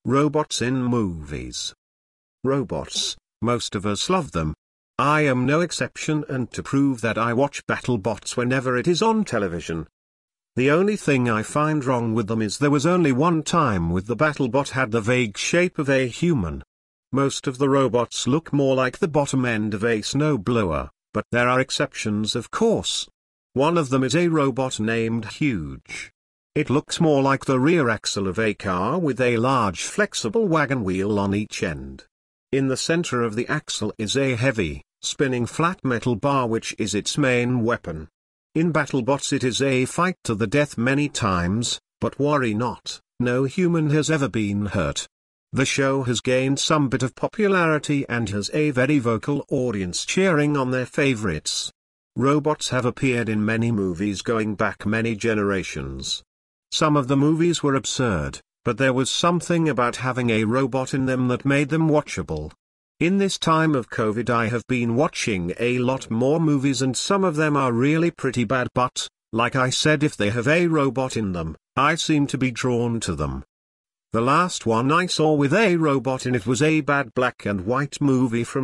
Robots in movies. Robots, most of us love them. I am no exception, and to prove that I watch BattleBots whenever it is on television. The only thing I find wrong with them is there was only one time with the BattleBot had the vague shape of a human. Most of the robots look more like the bottom end of a snowblower, but there are exceptions, of course. One of them is a robot named Huge. It looks more like the rear axle of a car with a large flexible wagon wheel on each end. In the center of the axle is a heavy, spinning flat metal bar which is its main weapon. In BattleBots it is a fight to the death many times, but worry not, no human has ever been hurt. The show has gained some bit of popularity and has a very vocal audience cheering on their favorites. Robots have appeared in many movies going back many generations. Some of the movies were absurd, but there was something about having a robot in them that made them watchable. In this time of COVID I have been watching a lot more movies and some of them are really pretty bad, but, like I said, if they have a robot in them, I seem to be drawn to them. The last one I saw with a robot in it was a bad black and white movie from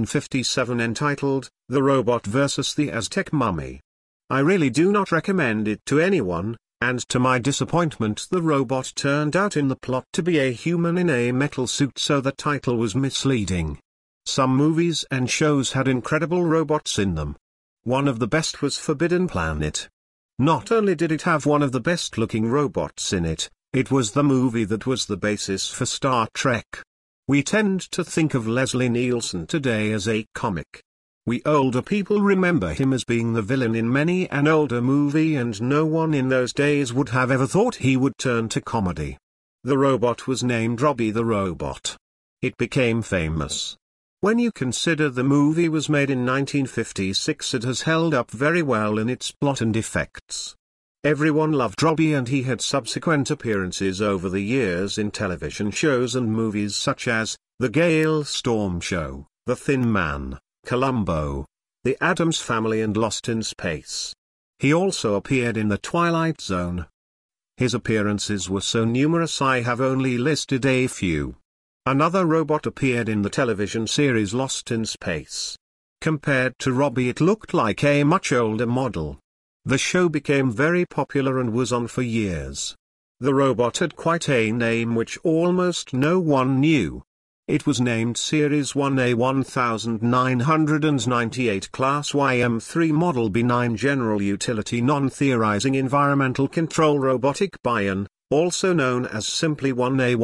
1957 entitled, The Robot vs. the Aztec Mummy. I really do not recommend it to anyone, and to my disappointment the robot turned out in the plot to be a human in a metal suit, so the title was misleading. Some movies and shows had incredible robots in them. One of the best was Forbidden Planet. Not only did it have one of the best looking robots in it, it was the movie that was the basis for Star Trek. We tend to think of Leslie Nielsen today as a comic. We older people remember him as being the villain in many an older movie, and no one in those days would have ever thought he would turn to comedy. The robot was named Robbie the Robot. It became famous. When you consider the movie was made in 1956, it has held up very well in its plot and effects. Everyone loved Robbie, and he had subsequent appearances over the years in television shows and movies such as The Gale Storm Show, The Thin Man, Columbo, The Addams Family and Lost in Space. He also appeared in The Twilight Zone. His appearances were so numerous I have only listed a few. Another robot appeared in the television series Lost in Space. Compared to Robbie, it looked like a much older model. The show became very popular and was on for years. The robot had quite a name which almost no one knew. It was named Series 1A 1998 Class YM3 Model B9 General Utility Non-Theorizing Environmental Control Robotic Bion, also known as simply 1A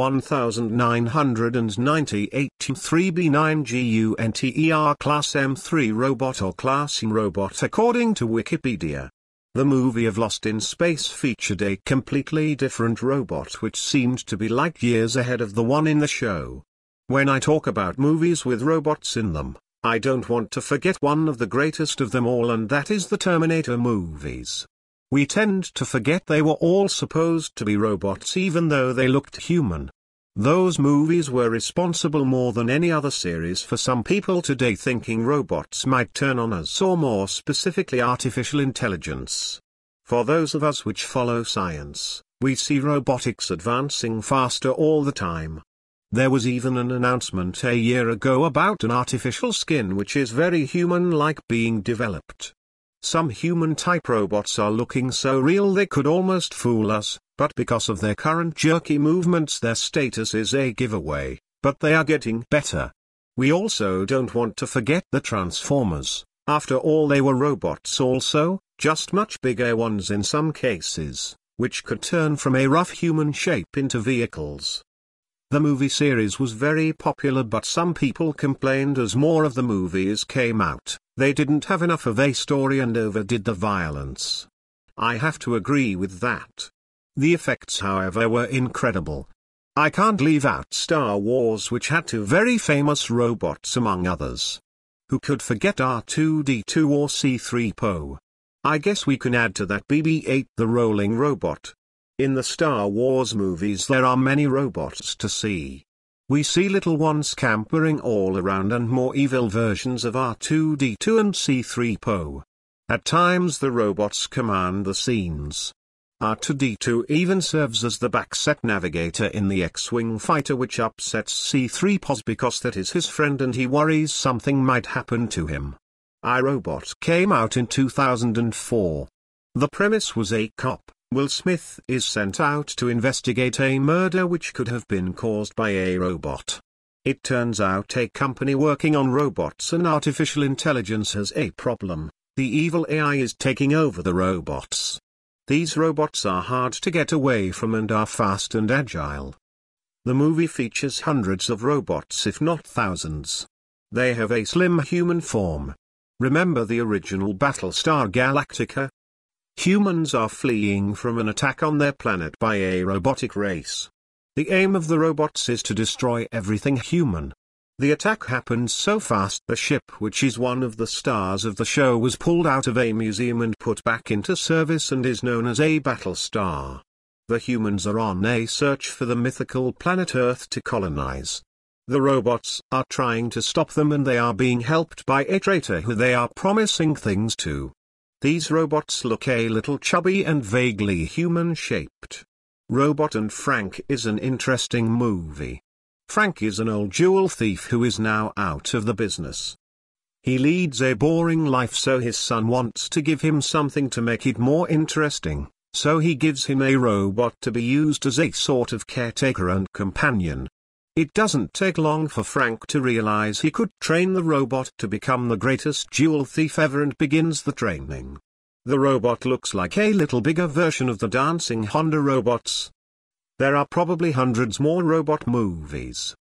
1998 3B9 GUNTER Class M3 Robot or Class M Robot according to Wikipedia. The movie of Lost in Space featured a completely different robot which seemed to be light years ahead of the one in the show. When I talk about movies with robots in them, I don't want to forget one of the greatest of them all, and that is the Terminator movies. We tend to forget they were all supposed to be robots even though they looked human. Those movies were responsible more than any other series for some people today thinking robots might turn on us, or more specifically artificial intelligence. For those of us which follow science, we see robotics advancing faster all the time. There was even an announcement a year ago about an artificial skin which is very human-like being developed. Some human-type robots are looking so real they could almost fool us, but because of their current jerky movements their status is a giveaway, but they are getting better. We also don't want to forget the Transformers. After all, they were robots also, just much bigger ones in some cases, which could turn from a rough human shape into vehicles. The movie series was very popular, but some people complained as more of the movies came out, they didn't have enough of a story and overdid the violence. I have to agree with that. The effects, however, were incredible. I can't leave out Star Wars, which had two very famous robots among others. Who could forget R2-D2 or C-3PO? I guess we can add to that BB-8, the rolling robot. In the Star Wars movies there are many robots to see. We see little ones scampering all around and more evil versions of R2-D2 and C-3PO. At times the robots command the scenes. R2-D2 even serves as the backset navigator in the X-Wing fighter, which upsets C-3PO because that is his friend and he worries something might happen to him. iRobot came out in 2004. The premise was a cop, Will Smith, is sent out to investigate a murder which could have been caused by a robot. It turns out a company working on robots and artificial intelligence has a problem. The evil AI is taking over the robots. These robots are hard to get away from and are fast and agile. The movie features hundreds of robots, if not thousands. They have a slim human form. Remember the original Battlestar Galactica? Humans are fleeing from an attack on their planet by a robotic race. The aim of the robots is to destroy everything human. The attack happened so fast the ship, which is one of the stars of the show, was pulled out of a museum and put back into service and is known as a Battlestar. The humans are on a search for the mythical planet Earth to colonize. The robots are trying to stop them and they are being helped by a traitor who they are promising things to. These robots look a little chubby and vaguely human-shaped. Robot and Frank is an interesting movie. Frank is an old jewel thief who is now out of the business. He leads a boring life, so his son wants to give him something to make it more interesting, so he gives him a robot to be used as a sort of caretaker and companion. It doesn't take long for Frank to realize he could train the robot to become the greatest jewel thief ever and begins the training. The robot looks like a little bigger version of the dancing Honda robots. There are probably hundreds more robot movies.